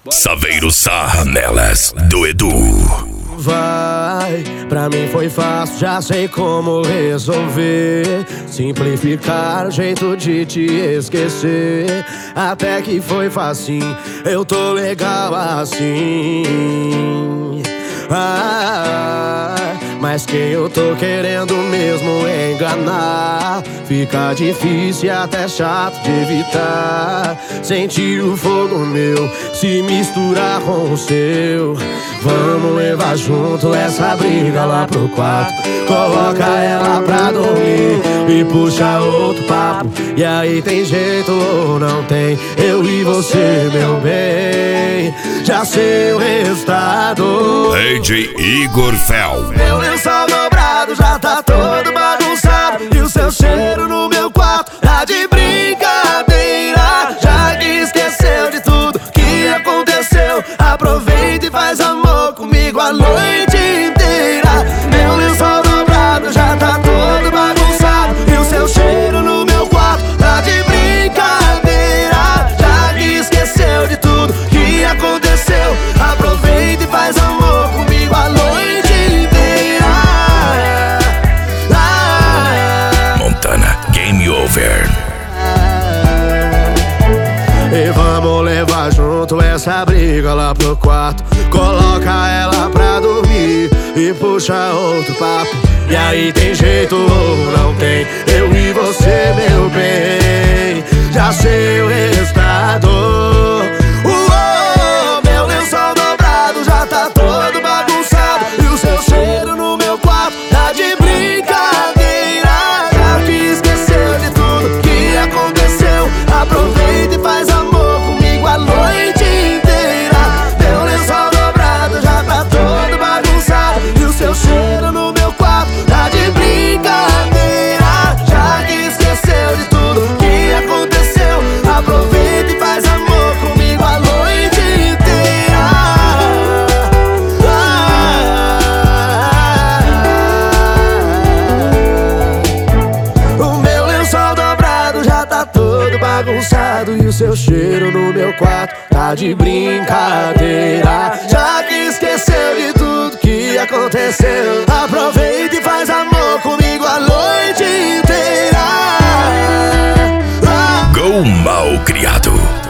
Saveiro Sarra nelas do Edu. Vai, pra mim foi fácil, já sei como resolver. Simplificar o jeito de te esquecer. Até que foi facinho, eu tô legal assim. Mas quem eu tô querendo mesmo enganar, fica difícil e até chato de evitar. Sentir o fogo meu se misturar com o seu. Vamos levar junto essa briga lá pro quarto. Coloca ela pra dormir e puxa outro papo. E aí tem jeito ou não tem? Eu e você, meu bem, já sei o resultado. DJ Igor Fel. Meu lençol dobrado já tá todo bagunçado e o seu cheiro no meu quarto tá de brincadeira. Já que esqueceu de tudo que aconteceu, aproveita e faz amor comigo a noite inteira. Meu lençol dobrado já tá todo bagunçado e o seu cheiro no meu quarto tá de brincadeira. Já que esqueceu de tudo que aconteceu, aproveita e faz amor comigo a noite inteira. Montana Game Over. E vamos levar junto essa briga lá pro quarto. Coloca ela pra dormir e puxa outro papo. E aí tem jeito ou não tem? Eu e você, meu bem, já sei o resultado. Meu lençol dobrado já tá todo bagunçado e o seu cheiro no meu quarto tá de brincadeira. Já que esqueceu de tudo que aconteceu, aproveita e faz amor comigo a noite inteira. Meu lençol dobrado já tá todo bagunçado e o seu cheiro no meu quarto tá de brincadeira. Já que esqueceu de tudo que aconteceu, aproveita e faz amor comigo a noite inteira. O meu lençol dobrado já tá todo bagunçado e o seu cheiro no meu quarto tá de brincadeira. Já que esqueceu de tudo que aconteceu, aproveita e faz amor comigo a noite inteira. Go Mal Criado.